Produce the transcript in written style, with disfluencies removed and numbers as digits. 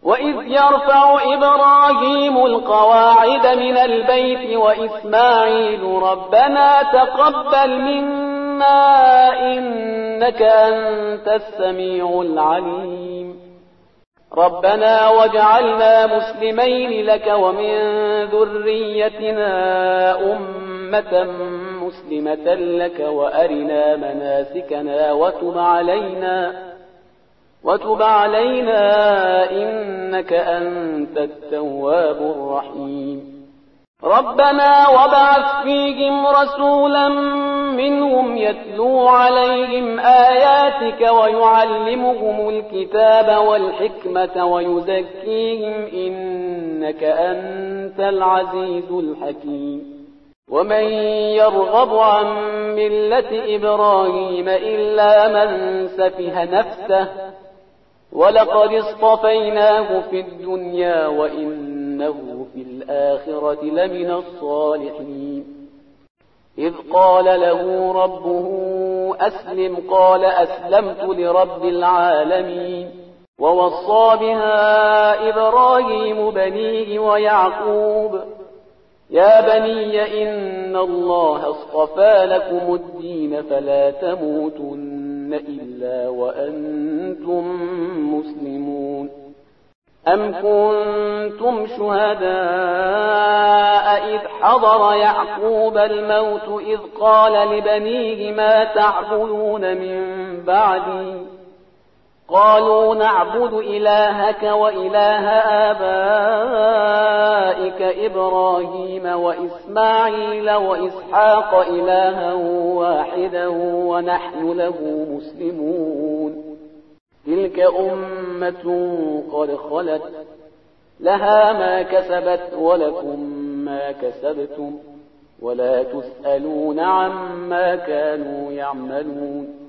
وإذ يرفع إبراهيم القواعد من البيت وإسماعيل ربنا تقبل منا إنك أنت السميع العليم ربنا واجعلنا مسلمين لك ومن ذريتنا أمة مسلمة لك وأرنا مناسكنا وتب علينا إنك أنت التواب الرحيم ربنا وابعث فيهم رسولا منهم يتلو عليهم آياتك ويعلمهم الكتاب والحكمة ويزكيهم إنك أنت العزيز الحكيم ومن يرغب عن ملة إبراهيم إلا من سفه نفسه ولقد اصطفيناه في الدنيا وإنه في الآخرة لمن الصالحين إذ قال له ربه أسلم قال أسلمت لرب العالمين ووصى بها إبراهيم بنيه ويعقوب يا بني إن الله اصطفى لكم الدين فلا تموتن إلا وأنتم مسلمون أم كنتم شهداء إذ حضر يعقوب الموت إذ قال لبنيه ما تعبدون من بعدي قالوا نعبد إلهك وإله آبائك إبراهيم وإسماعيل وإسحاق إلها واحدا ونحن له مسلمون تلك أمة قد خلت لها ما كسبت ولكم ما كسبتم ولا تسألون عما كانوا يعملون